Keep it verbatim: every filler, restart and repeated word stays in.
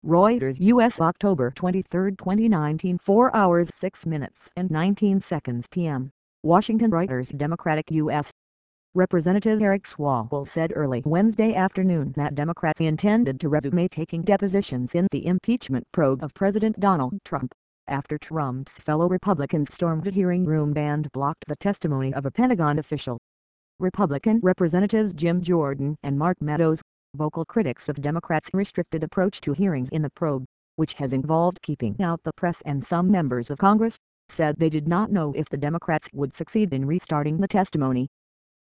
Reuters U S October twenty-third twenty nineteen four hours six minutes and nineteen seconds p m Washington. Reuters. Democratic U S Representative Eric Swalwell said early Wednesday afternoon that Democrats intended to resume taking depositions in the impeachment probe of President Donald Trump, after Trump's fellow Republicans stormed the hearing room and blocked the testimony of a Pentagon official. Republican Representatives Jim Jordan and Mark Meadows, vocal critics of Democrats' restricted approach to hearings in the probe, which has involved keeping out the press and some members of Congress, said they did not know if the Democrats would succeed in restarting the testimony.